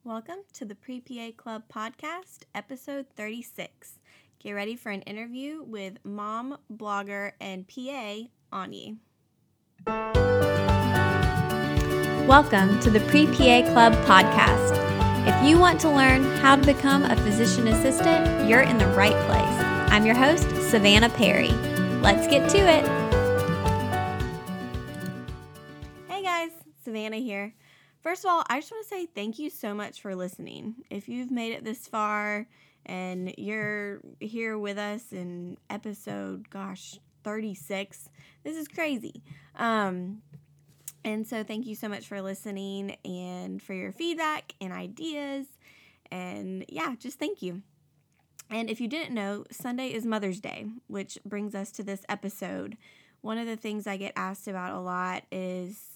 Welcome to the Pre-PA Club podcast, episode 36. Get ready for an interview with mom, blogger, and PA, Ani. Welcome to the Pre-PA Club podcast. If you want to learn how to become a physician assistant, you're in the right place. I'm your host, Savannah Perry. Let's get to it. Hey guys, Savannah here. First of all, I just want to say thank you so much for listening. If you've made it this far and you're here with us in episode, 36, this is crazy. And so thank you so much for listening and for your feedback and ideas. And yeah, just thank you. And if you didn't know, Sunday is Mother's Day, which brings us to this episode. One of the things I get asked about a lot is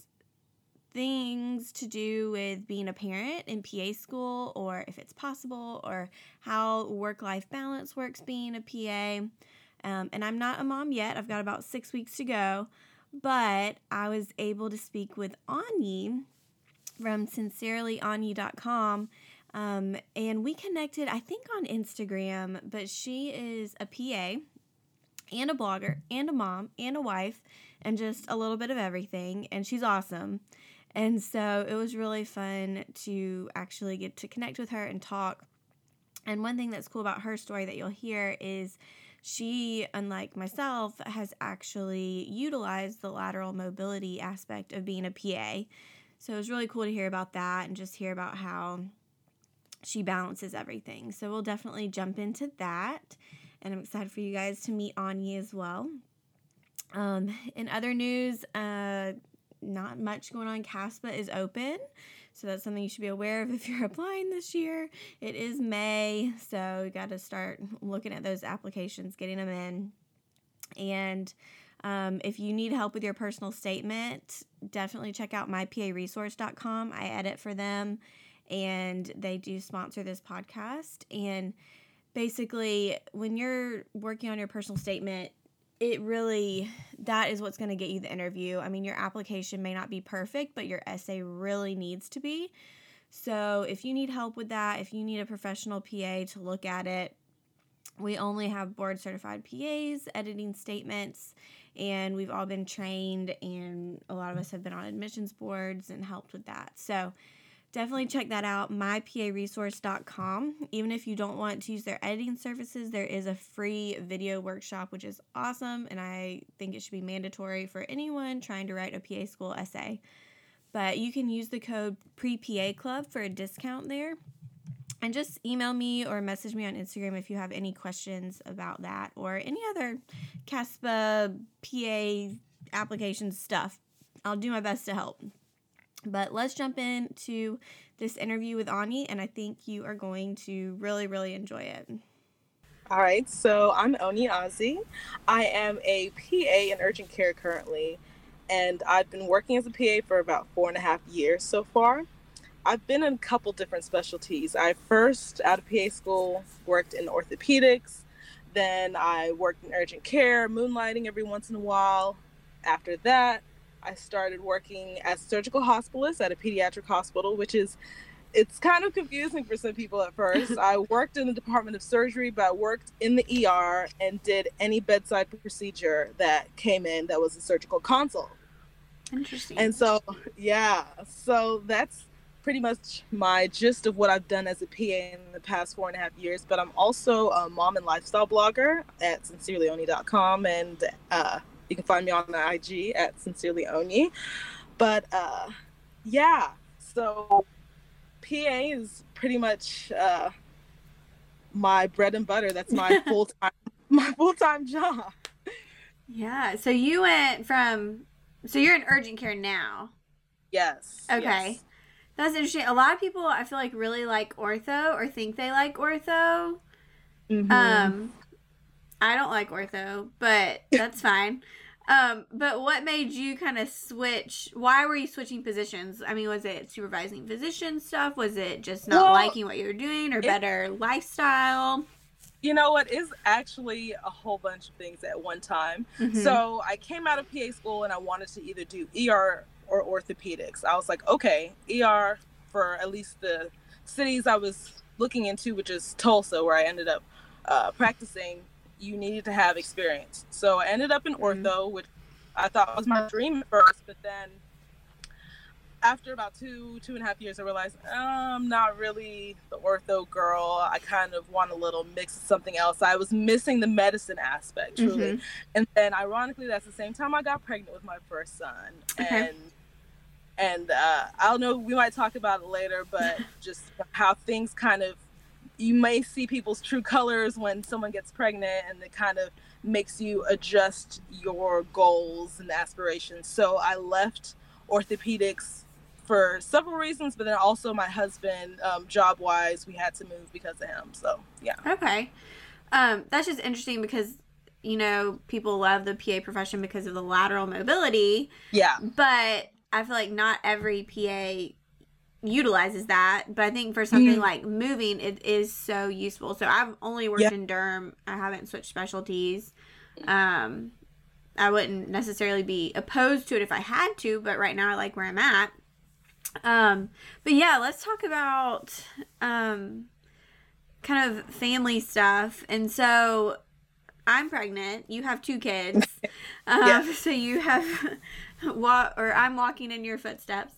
things to do with being a parent in PA school, or if it's possible, or how work-life balance works being a PA. And I'm not a mom yet. I've got about 6 weeks to go. But I was able to speak with Ani from sincerelyani.com. And we connected, I think, on Instagram. But she is a PA and a blogger and a mom and a wife and just a little bit of everything. And she's awesome. And so it was really fun to actually get to connect with her and talk. And one thing that's cool about her story that you'll hear is she, unlike myself, has actually utilized the lateral mobility aspect of being a PA. So it was really cool to hear about that and just hear about how she balances everything. So we'll definitely jump into that. And I'm excited for you guys to meet Ani as well. In other news, not much going on. CASPA is open, so that's something you should be aware of if you're applying this year. It is May, so you got to start looking at those applications, getting them in. And if you need help with your personal statement, definitely check out myparesource.com. I edit for them, and they do sponsor this podcast. And basically, when you're working on your personal statement, that is what's going to get you the interview. I mean, your application may not be perfect, but your essay really needs to be. So if you need help with that, if you need a professional PA to look at it, we only have board certified PAs editing statements, and we've all been trained, and a lot of us have been on admissions boards and helped with that. So definitely check that out, myparesource.com. Even if you don't want to use their editing services, there is a free video workshop, which is awesome, and I think it should be mandatory for anyone trying to write a PA school essay. But you can use the code PREPA Club for a discount there. And just email me or message me on Instagram if you have any questions about that or any other CASPA PA application stuff. I'll do my best to help. But let's jump into this interview with Ani, and I think you are going to really, really enjoy it. All right, so I'm Oni Ozzy. I am a PA in urgent care currently, and I've been working as a PA for about 4.5 years so far. I've been in a couple different specialties. I first, out of PA school, worked in orthopedics. Then I worked in urgent care, moonlighting every once in a while. After that, I started working as a surgical hospitalist at a pediatric hospital, it's kind of confusing for some people at first. I worked in the Department of Surgery, but I worked in the ER and did any bedside procedure that came in that was a surgical consult. Interesting. And so that's pretty much my gist of what I've done as a PA in the past 4.5 years. But I'm also a mom and lifestyle blogger at sincerelyoni.com, and you can find me on the IG at sincerelyoni. But so PA is pretty much my bread and butter. That's my full-time job. Yeah. So you went so you're in urgent care now. Yes. Okay. Yes. That's interesting. A lot of people, I feel like, really like ortho or think they like ortho. Mm-hmm. I don't like ortho, but that's fine. But what made you kind of switch? Why were you switching positions? I mean, was it supervising physician stuff? Was it just not liking what you were doing, or better lifestyle? You know what? It's actually a whole bunch of things at one time. Mm-hmm. So I came out of PA school and I wanted to either do ER or orthopedics. I was like, okay, ER for at least the cities I was looking into, which is Tulsa, where I ended up practicing, you needed to have experience. So I ended up in ortho, which I thought was my dream at first, but then after about 2.5 years, I realized I'm not really the ortho girl. I kind of want a little mix of something else. I was missing the medicine aspect, truly. And then, ironically, that's the same time I got pregnant with my first son. And I don't know, we might talk about it later, but just how things kind of, you may see people's true colors when someone gets pregnant, and it kind of makes you adjust your goals and aspirations. So I left orthopedics for several reasons, but then also my husband, job-wise, we had to move because of him. So, yeah. Okay. That's just interesting because, you know, people love the PA profession because of the lateral mobility. Yeah. But I feel like not every PA utilizes that. But I think for something like moving, it is so useful. So I've only worked in derm. I haven't switched specialties. I wouldn't necessarily be opposed to it if I had to, but right now I like where I'm at. But yeah, let's talk about kind of family stuff. And so I'm pregnant. You have 2 kids. So you have I'm walking in your footsteps.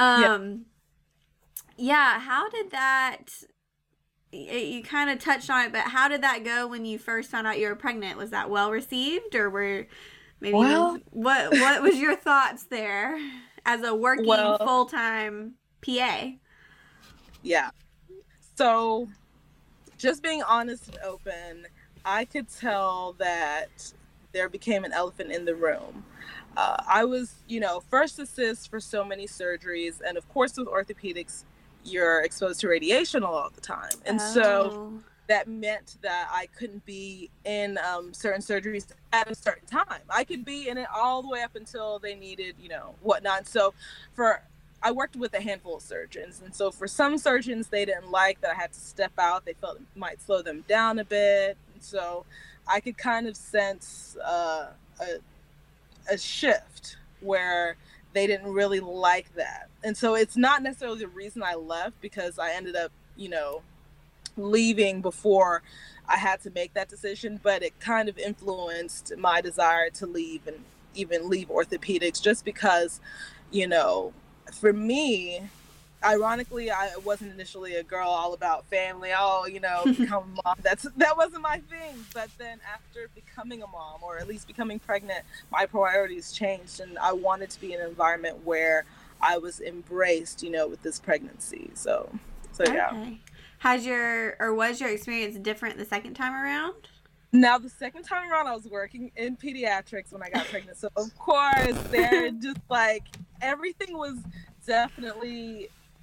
Yeah, how did that, you kind of touched on it, but how did that go when you first found out you were pregnant? Was that well received, or were maybe what was your thoughts there as a working full-time PA? Yeah. So just being honest and open, I could tell that there became an elephant in the room. I was, first assist for so many surgeries. And of course, with orthopedics, you're exposed to radiation all the time. And so that meant that I couldn't be in certain surgeries at a certain time. I could be in it all the way up until they needed, whatnot. So I worked with a handful of surgeons. And so for some surgeons, they didn't like that I had to step out. They felt it might slow them down a bit. And so I could kind of sense a shift where they didn't really like that. And so it's not necessarily the reason I left, because I ended up, leaving before I had to make that decision, but it kind of influenced my desire to leave and even leave orthopedics, just because, for me, ironically, I wasn't initially a girl all about family. Become a mom. That wasn't my thing. But then after becoming a mom, or at least becoming pregnant, my priorities changed, and I wanted to be in an environment where I was embraced, with this pregnancy. So yeah. Okay. Was your experience different the second time around? Now, the second time around, I was working in pediatrics when I got pregnant. So of course, they're just like, everything was definitely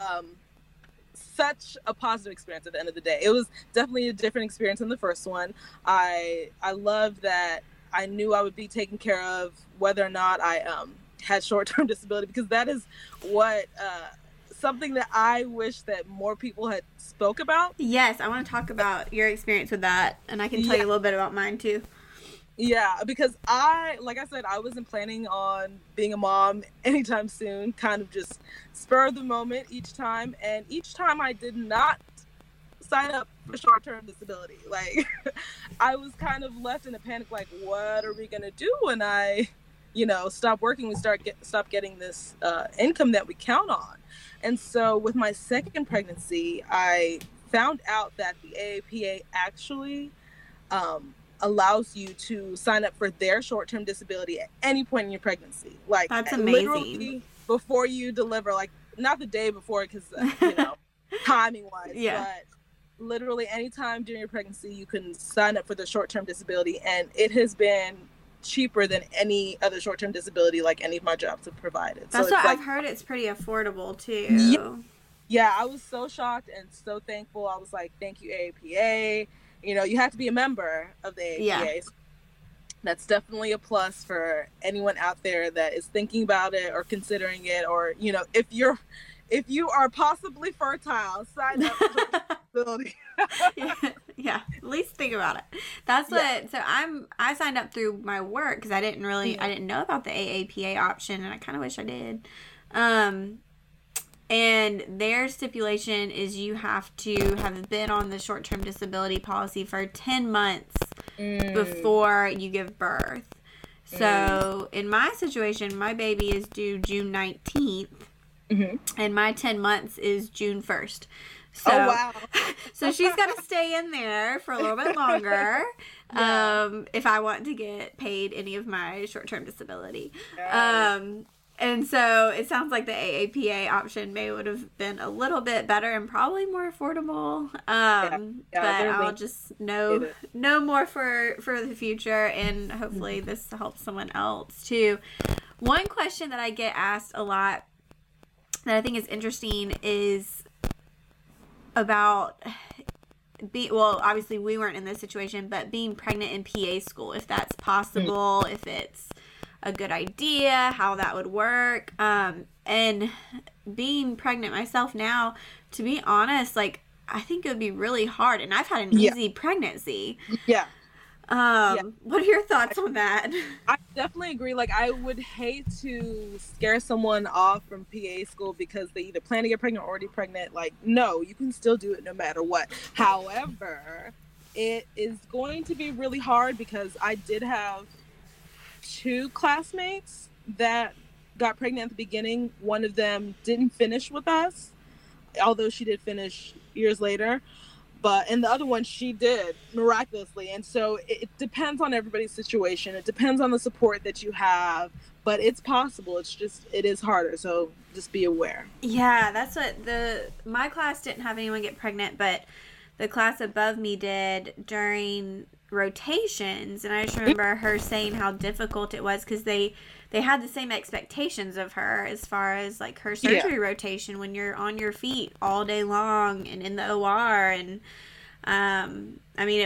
such a positive experience at the end of the day. It was definitely a different experience than the first one. I loved that I knew I would be taken care of whether or not I had short-term disability, because that is what something that I wish that more people had spoke about. Yes, I want to talk about your experience with that, and I can tell you a little bit about mine too. Yeah, because like I said, I wasn't planning on being a mom anytime soon, kind of just spur of the moment each time. And each time I did not sign up for short-term disability. Like, I was kind of left in a panic, like, what are we going to do when I, stop working? We stop getting this income that we count on. And so with my second pregnancy, I found out that the AAPA actually allows you to sign up for their short-term disability at any point in your pregnancy. Like, that's amazing. Literally before you deliver, like, not the day before, because timing-wise, but literally anytime during your pregnancy, you can sign up for the short-term disability, and it has been cheaper than any other short-term disability like any of my jobs have provided. That's what I've heard. It's pretty affordable too. Yeah, I was so shocked and so thankful. I was like, thank you, AAPA. You have to be a member of the AAPA. Yeah. So that's definitely a plus for anyone out there that is thinking about it or considering it, or if you are possibly fertile, sign up for disability. yeah, at least think about it. That's what. So I signed up through my work because I didn't know about the AAPA option, and I kind of wish I did. And their stipulation is you have to have been on the short-term disability policy for 10 months before you give birth. So in my situation, my baby is due June 19th, and my 10 months is June 1st. So, oh, wow. So she's got to stay in there for a little bit longer if I want to get paid any of my short-term disability. And so it sounds like the AAPA option would have been a little bit better and probably more affordable. But I'll just know more for the future, and hopefully this helps someone else too. One question that I get asked a lot that I think is interesting is about well, obviously we weren't in this situation, but being pregnant in PA school, if that's possible, if it's a good idea, how that would work. And being pregnant myself now, to be honest, like, I think it would be really hard. And I've had an easy pregnancy. What are your thoughts on that? I definitely agree. Like, I would hate to scare someone off from PA school because they either plan to get pregnant or already pregnant. Like, no, you can still do it no matter what. However, it is going to be really hard because I did have 2 classmates that got pregnant at the beginning. One of them didn't finish with us, although she did finish years later. And the other one, she did miraculously. And so it depends on everybody's situation. It depends on the support that you have, but it's possible. It's just, it is harder. So just be aware. Yeah, that's what my class didn't have anyone get pregnant, but the class above me did during rotations. And I just remember her saying how difficult it was because they had the same expectations of her as far as like her surgery rotation when you're on your feet all day long and in the OR. And I mean,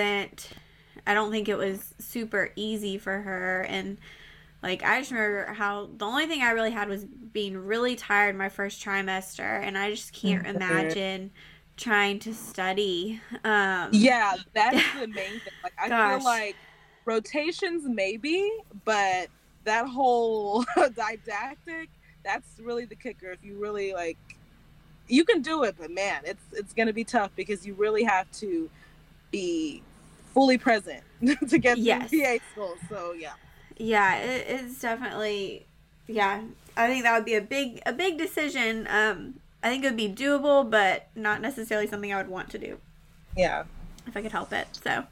I don't think it was super easy for her. And like, I just remember how the only thing I really had was being really tired my first trimester. And I just can't imagine trying to study. That's the main thing. Like, I feel like rotations maybe, but that whole didactic, that's really the kicker. If you really like, you can do it, but man, it's gonna be tough because you really have to be fully present to get to PA school. So it's definitely I think that would be a big decision. I think it would be doable, but not necessarily something I would want to do. Yeah, if I could help it. So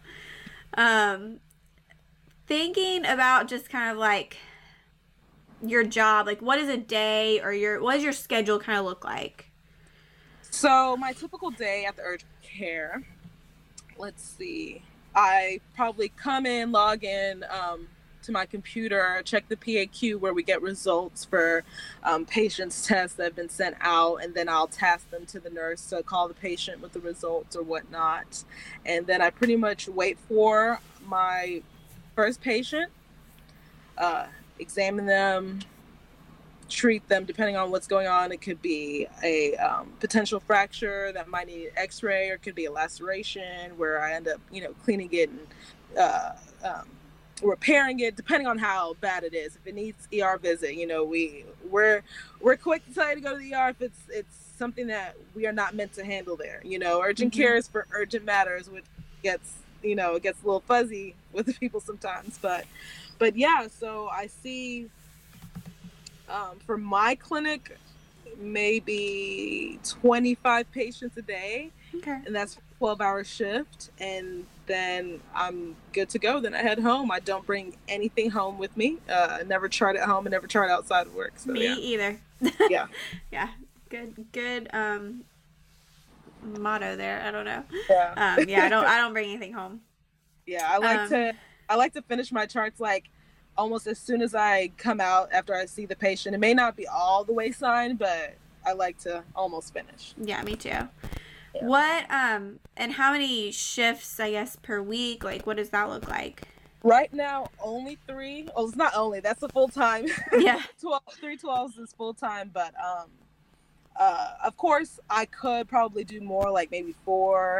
thinking about just kind of like your job, like what is a day or what does your schedule kind of look like? So my typical day at the urgent care, let's see, I probably come in, log in to my computer, check the PAQ where we get results for patients' tests that have been sent out, and then I'll task them to the nurse to call the patient with the results or whatnot. And then I pretty much wait for my first patient, examine them, treat them depending on what's going on. It could be a potential fracture that might need x-ray, or it could be a laceration where I end up, cleaning it and repairing it, depending on how bad it is. If it needs ER visit, we're quick to tell you to go to the ER if it's something that we are not meant to handle there. Urgent care is for urgent matters, which gets it gets a little fuzzy with the people sometimes, but yeah, so I see for my clinic maybe 25 patients a day. Okay. And that's a 12-hour shift, and then I'm good to go. Then I head home. I don't bring anything home with me. I never tried at home and never tried outside of work. So, me either. Yeah. Yeah. Good motto there. I don't know. Yeah. I don't bring anything home. Yeah, I like to finish my charts like almost as soon as I come out after I see the patient. It may not be all the way signed, but I like to almost finish. Yeah, me too. Yeah. Yeah. And how many shifts, I guess, per week? Like, what does that look like? Right now, only 3. Oh, it's not only. That's a full time. Yeah. 3 12s is full time, but of course, I could probably do more, like maybe 4.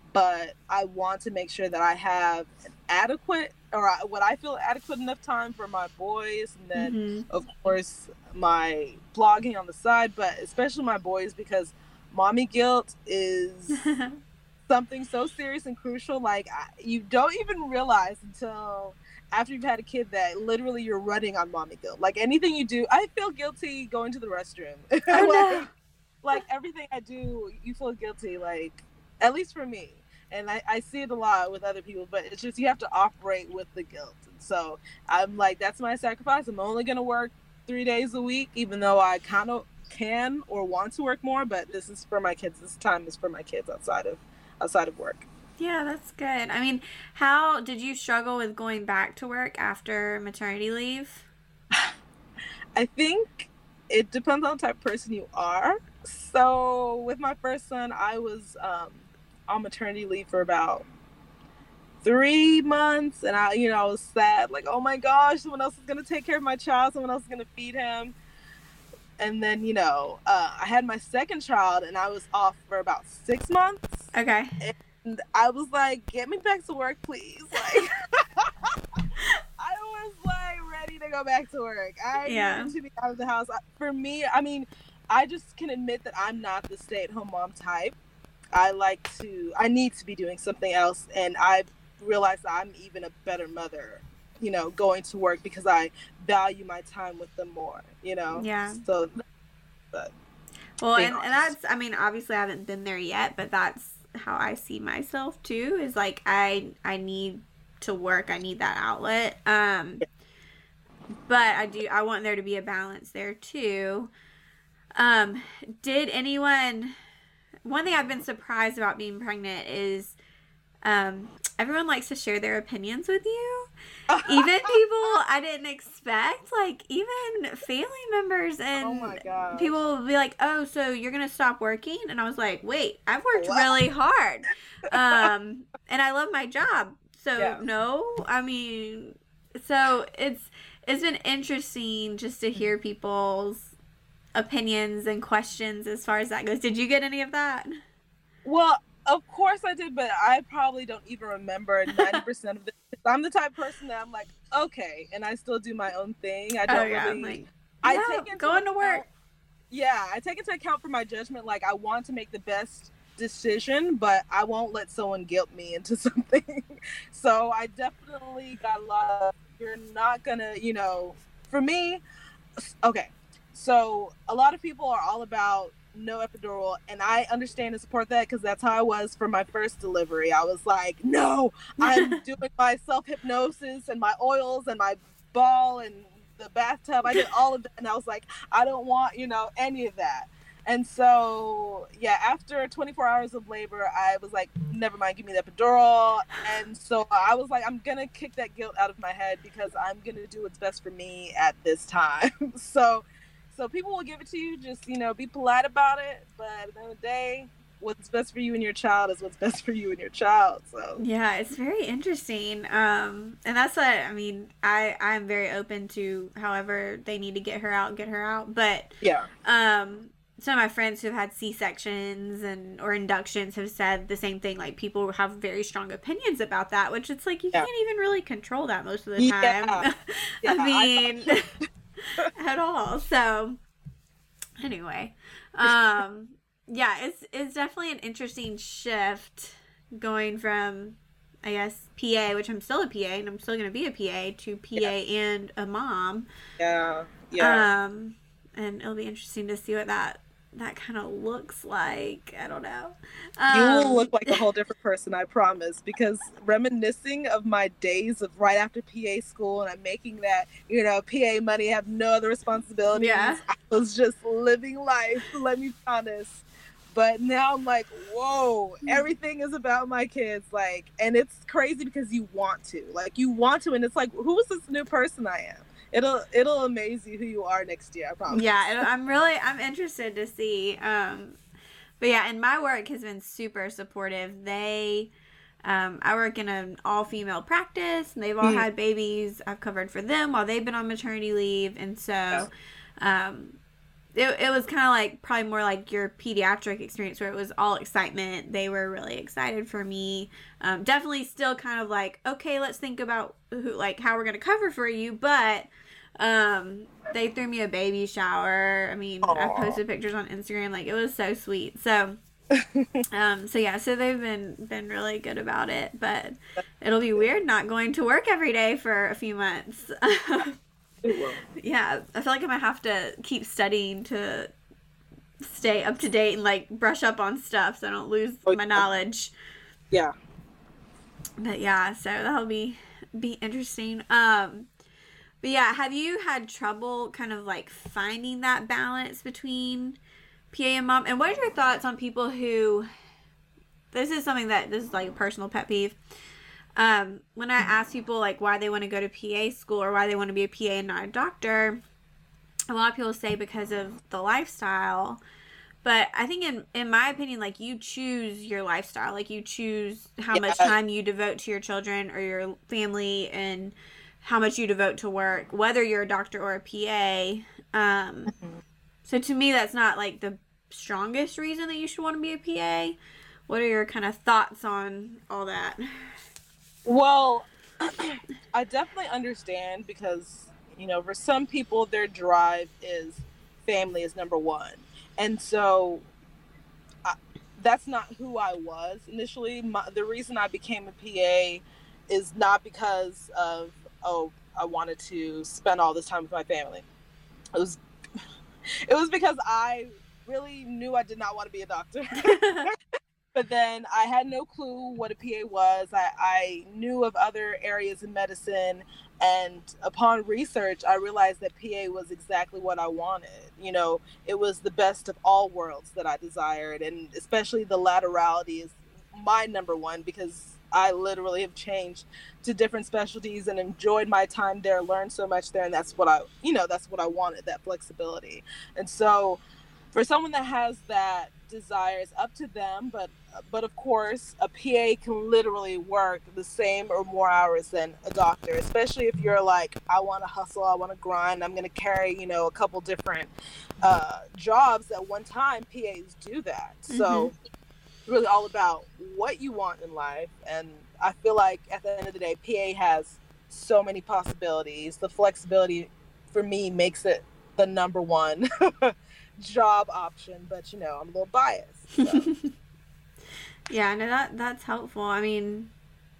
but I want to make sure that I have an adequate, or what I feel adequate enough time for my boys, and then of course my blogging on the side, but especially my boys, because mommy guilt is something so serious and crucial. Like, you don't even realize until after you've had a kid that literally you're running on mommy guilt. Like, anything you do, I feel guilty going to the restroom. Oh, no. Like everything I do, you feel guilty, like, at least for me. And I see it a lot with other people, but it's just you have to operate with the guilt. And so I'm like, that's my sacrifice. I'm only going to work 3 days a week, even though I kind of can or want to work more, but this is for my kids. This time is for my kids outside of work. Yeah, that's good. I mean, how did you struggle with going back to work after maternity leave? I think it depends on the type of person you are. So with my first son, I was on maternity leave for about 3 months, and I was sad, like, oh my gosh, someone else is gonna take care of my child, someone else is gonna feed him. And then I had my second child, and I was off for about 6 months. Okay. And I was like, get me back to work, please. Like, I was like ready to go back to work. I needed to be out of the house. For me, I mean, I just can admit that I'm not the stay-at-home mom type. I need to be doing something else, and I realized that I'm even a better mother, going to work, because I value my time with them more, Yeah. So, well, and that's, I mean, obviously I haven't been there yet, but that's how I see myself too, is like, I need to work. I need that outlet. But I want there to be a balance there too. Did anyone, one thing I've been surprised about being pregnant is, everyone likes to share their opinions with you. Even people I didn't expect, like even family members, and oh my gosh, people will be like, oh, so you're gonna stop working? And I was like, wait, I've worked really hard, and I love my job, so no, I mean, so it's been interesting just to hear people's opinions and questions as far as that goes. Did you get any of that? Well, of course I did, but I probably don't even remember 90% of it. I'm the type of person that I'm like, okay, and I still do my own thing. I don't really. Like, I take into going to work. Yeah, I take into account for my judgment. Like, I want to make the best decision, but I won't let someone guilt me into something. So I definitely got a lot of, you're not gonna, for me, okay. So a lot of people are all about no epidural, and I understand and support that, because that's how I was for my first delivery. I was like, no, I'm doing my self-hypnosis and my oils and my ball and the bathtub. I did all of that, and I was like, I don't want, any of that. And so, after 24 hours of labor, I was like, never mind, give me the epidural. And so I was like, I'm gonna kick that guilt out of my head, because I'm gonna do what's best for me at this time. So people will give it to you, just, be polite about it. But at the end of the day, what's best for you and your child is what's best for you and your child. So yeah, it's very interesting. And that's what, I mean, I'm very open to however they need to get her out. But some of my friends who have had C-sections or inductions have said the same thing. Like, people have very strong opinions about that, which it's like, you can't even really control that most of the time. I mean, at all. So anyway, it's definitely an interesting shift going from, I guess, PA, which I'm still a PA and I'm still going to be a PA, to PA and a mom. Yeah. And it'll be interesting to see what that kind of looks like. I don't know. You will look like a whole different person, I promise, because reminiscing of my days of right after PA school, and I'm making that, PA money, have no other responsibilities. I was just living life, let me be honest. But now I'm like, whoa, everything is about my kids. Like, and it's crazy because you want to, and it's like, who is this new person I am? It'll amaze you who you are next year, I promise. Yeah, I'm interested to see. But yeah, and my work has been super supportive. I work in an all-female practice, and they've all had babies. I've covered for them while they've been on maternity leave, and so it was kind of like probably more like your pediatric experience where it was all excitement. They were really excited for me. Definitely still kind of like, okay, let's think about how we're going to cover for you. But they threw me a baby shower. I mean, I posted pictures on Instagram. Like, it was so sweet. So, so they've been really good about it. But it'll be weird not going to work every day for a few months. Yeah, I feel like I might have to keep studying to stay up to date and like brush up on stuff so I don't lose my knowledge. Yeah. But yeah, so that'll be interesting. But yeah, have you had trouble kind of like finding that balance between PA and mom? And what are your thoughts on people who, this is like a personal pet peeve. When I ask people like why they want to go to PA school or why they want to be a PA and not a doctor, a lot of people say because of the lifestyle. But I think in my opinion, like, you choose your lifestyle. Like, you choose how much time you devote to your children or your family and how much you devote to work, whether you're a doctor or a PA. So to me, that's not like the strongest reason that you should want to be a PA. What are your kind of thoughts on all that? Well, I definitely understand because, for some people, their drive is family is number one. And so that's not who I was initially. The reason I became a PA is not because of, I wanted to spend all this time with my family. It was because I really knew I did not want to be a doctor. But then I had no clue what a PA was. I knew of other areas in medicine, and upon research, I realized that PA was exactly what I wanted. It was the best of all worlds that I desired, and especially the laterality is my number one because I literally have changed to different specialties and enjoyed my time there, learned so much there, and that's what I wanted, that flexibility. And so for someone that has that desire, it's up to them, but of course a PA can literally work the same or more hours than a doctor, especially if you're like, I want to hustle, I want to grind, I'm going to carry a couple different jobs at one time. PAs do that. So it's really all about what you want in life, and I feel like at the end of the day, PA has so many possibilities. The flexibility for me makes it the number one job option, but I'm a little biased, so. Yeah, no, that's helpful. I mean,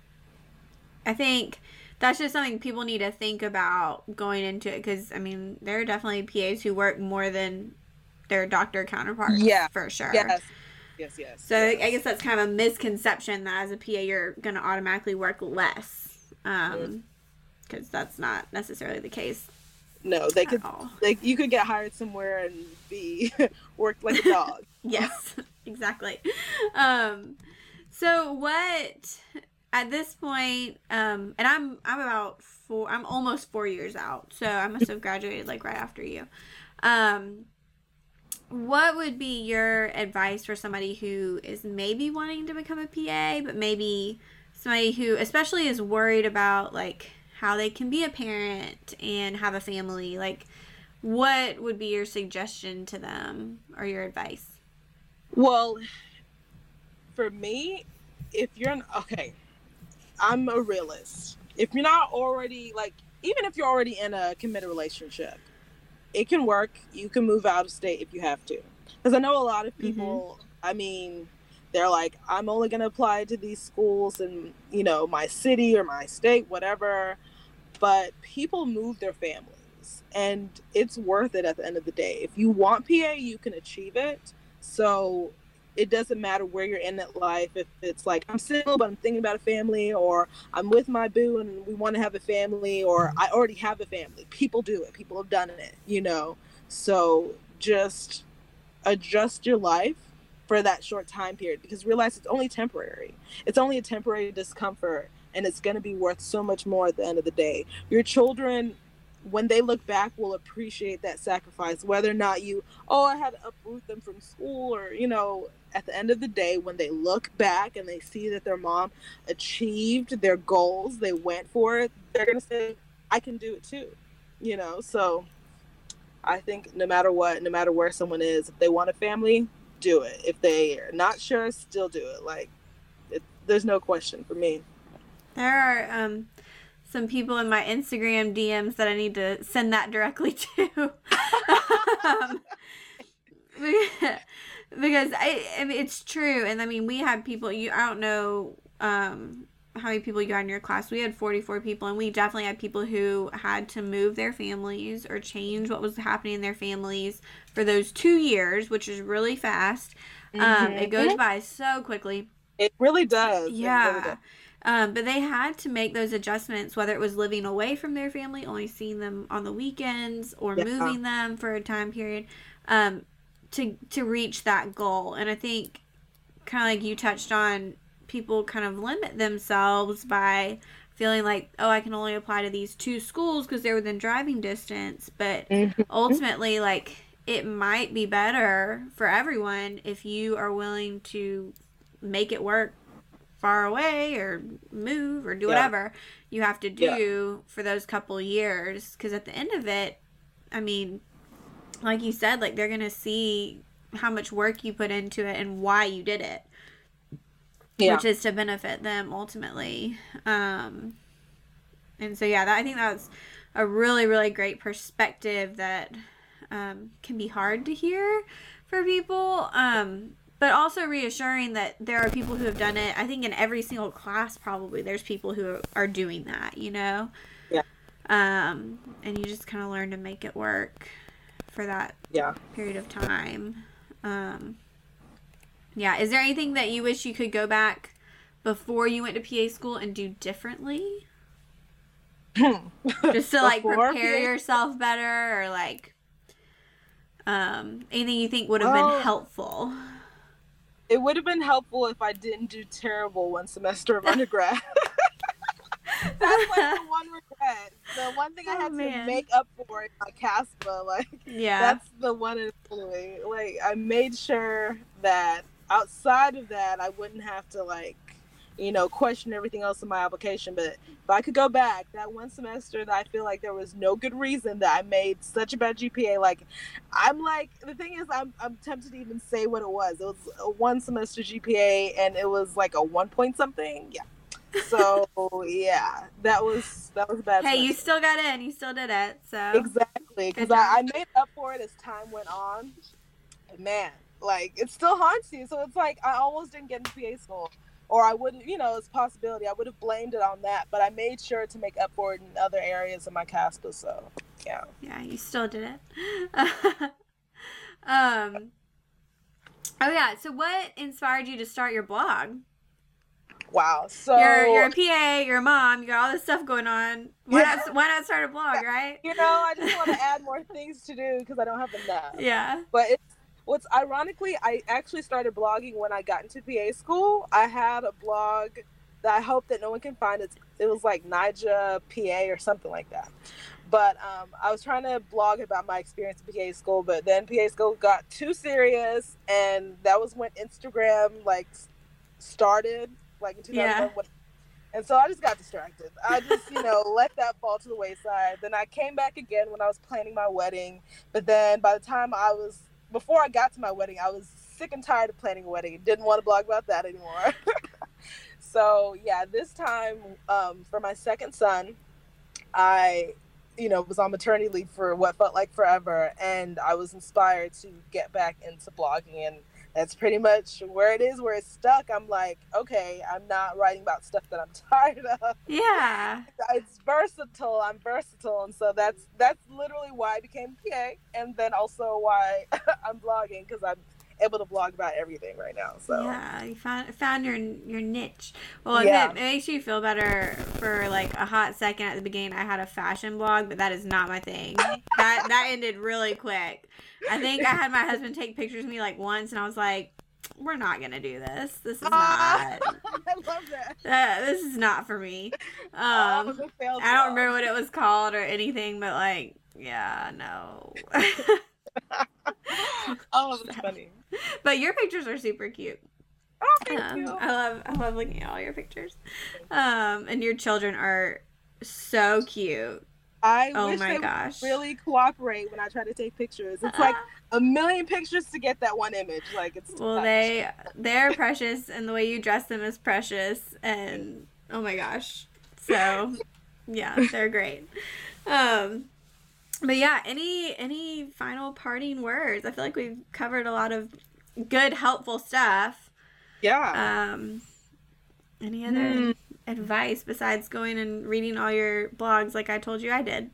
I think that's just something people need to think about going into it, because I mean, there are definitely PAs who work more than their doctor counterparts. Yeah, for sure. Yes. So yes. I guess that's kind of a misconception that as a PA you're going to automatically work less, because that's not necessarily the case. No, you could get hired somewhere and be worked like a dog. Yes, exactly. So what at this point, and I'm almost 4 years out, so I must have graduated like right after you. What would be your advice for somebody who is maybe wanting to become a PA, but maybe somebody who especially is worried about like how they can be a parent and have a family? Like, what would be your suggestion to them or your advice? Well, for me, I'm a realist. If you're not already, even if you're already in a committed relationship, it can work. You can move out of state if you have to. Because I know a lot of people, I mean, they're like, I'm only going to apply to these schools in, my city or my state, whatever. But people move their families, and it's worth it at the end of the day. If you want PA, you can achieve it. So it doesn't matter where you're in that life. If it's like, I'm single, but I'm thinking about a family, or I'm with my boo and we want to have a family, or I already have a family. People do it. People have done it, So just adjust your life for that short time period, because realize it's only temporary. It's only a temporary discomfort, and it's going to be worth so much more at the end of the day. Your children, when they look back, will appreciate that sacrifice, whether or not I had to uproot them from school, or, at the end of the day, when they look back and they see that their mom achieved their goals, they went for it, they're going to say, I can do it too, so I think no matter what, no matter where someone is, if they want a family, do it. If they are not sure, still do it. Like, there's no question for me. There are some people in my Instagram DMs that I need to send that directly to. um, because I mean, it's true. And I mean, we had people, I don't know how many people you had in your class. We had 44 people, and we definitely had people who had to move their families or change what was happening in their families for those 2 years, which is really fast. It goes by so quickly. It really does. Yeah. It really does. But they had to make those adjustments, whether it was living away from their family, only seeing them on the weekends, or moving them for a time period, to reach that goal. And I think, kind of like you touched on, people kind of limit themselves by feeling like, oh, I can only apply to these 2 schools because they're within driving distance. But ultimately, like, it might be better for everyone if you are willing to make it work far away, or move, or do whatever you have to do for those couple years. Because at the end of it, I mean, like you said, like, they're going to see how much work you put into it and why you did it. Which is to benefit them ultimately. And so, I think that's a really, really great perspective that can be hard to hear for people. But also reassuring that there are people who have done it. I think in every single class, probably, there's people who are doing that, you know? Yeah. And you just kind of learn to make it work for that period of time. Is there anything that you wish you could go back before you went to PA school and do differently? Just to, like, prepare yourself better, or, like, anything you think would have been helpful? It would have been helpful if I didn't do terrible one semester of undergrad. That's like the one regret. The one thing I had to make up for in my CASPA. Like, that's the one in Italy. Like, I made sure that outside of that, I wouldn't have to, like, question everything else in my application. But if I could go back, that one semester that I feel like there was no good reason that I made such a bad GPA, like, I'm like, the thing is, I'm tempted to even say what it was. It was a one semester GPA, and it was like a 1 point something. Yeah. So that was a bad semester. You still got in. You still did it. So exactly, because I made up for it as time went on. Man, like, it still haunts you. So it's like, I almost didn't get into PA school. Or I wouldn't, it's a possibility. I would have blamed it on that, but I made sure to make up for it in other areas of my CASPA. So, yeah. Yeah, you still did it. So what inspired you to start your blog? Wow. So you're a PA, you're a mom, you got all this stuff going on. Why not start a blog, right? I just want to add more things to do because I don't have enough. Yeah. But what's ironically, I actually started blogging when I got into PA school. I had a blog that I hope that no one can find. It was like Nija PA or something like that. But I was trying to blog about my experience in PA school, but then PA school got too serious, and that was when Instagram, like, started, like, in 2001. Yeah. And so I just got distracted. I just, let that fall to the wayside. Then I came back again when I was planning my wedding. But then by the time before I got to my wedding, I was sick and tired of planning a wedding. Didn't want to blog about that anymore. So, this time, for my second son, I, was on maternity leave for what felt like forever. And I was inspired to get back into blogging. And that's pretty much where it's stuck. I'm like, okay, I'm not writing about stuff that I'm tired of. Yeah. It's versatile. I'm versatile. And so that's literally why I became PA. And then also why I'm blogging, because I'm able to blog about everything right now. So yeah, you found your niche. Well, it makes you feel better for like a hot second at the beginning. I had a fashion blog, but that is not my thing. that ended really quick. I think I had my husband take pictures of me like once, and I was like, we're not gonna do this. This is not. I love that. This is not for me. I don't remember what it was called or anything, but like, no. Oh, that's funny. But your pictures are super cute. Oh, thank you. I love looking at all your pictures. And your children are so cute. I Oh wish my they would gosh. really cooperate when I try to take pictures. It's like a million pictures to get that one image. Like, it's too Well, much. they're precious, and the way you dress them is precious, and oh my gosh. So, yeah, they're great. Um, but yeah, any final parting words? I feel like we've covered a lot of good, helpful stuff. Yeah. Any other advice besides going and reading all your blogs like I told you I did?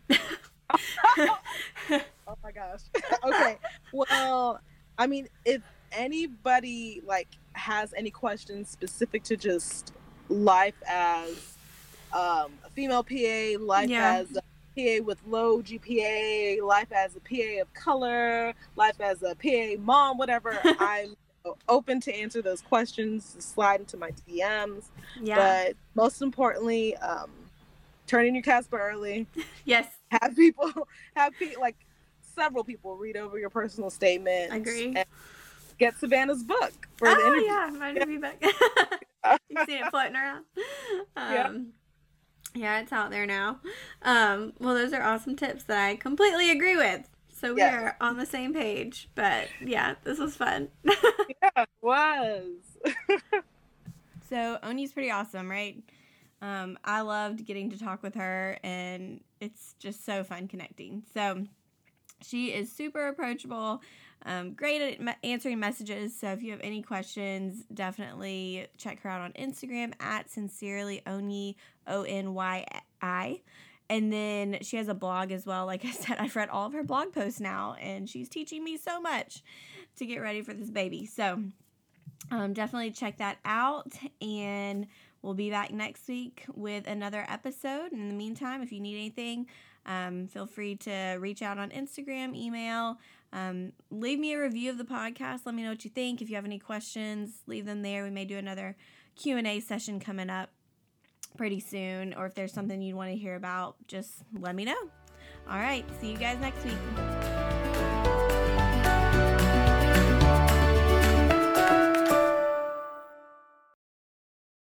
Oh my gosh. Okay. Well, I mean, if anybody like has any questions specific to just life as a female PA, life Yeah. as a PA with low GPA, life as a PA of color, life as a PA mom, whatever, I'm open to answer those questions, slide into my DMs. Yeah. But most importantly, turn in your Casper early. Yes. Have like several people read over your personal statement. Agree. And get Savannah's book for the interview. Yeah, my interview book. You've seen it floating around. Yeah, it's out there now. Well, those are awesome tips that I completely agree with. So we are on the same page. But yeah, this was fun. Yeah, it was. So Oni's pretty awesome, right? I loved getting to talk with her, and it's just so fun connecting. So she is super approachable, great at answering messages. So if you have any questions, definitely check her out on Instagram at sincerelyonyi, ONYI. And then she has a blog as well. Like I said, I've read all of her blog posts now, and she's teaching me so much to get ready for this baby. So definitely check that out, and we'll be back next week with another episode. In the meantime, if you need anything, feel free to reach out on Instagram, email, leave me a review of the podcast. Let me know what you think. If you have any questions, leave them there. We may do another Q&A session coming up pretty soon, or if there's something you want to hear about, just let me know. All right, see you guys next week.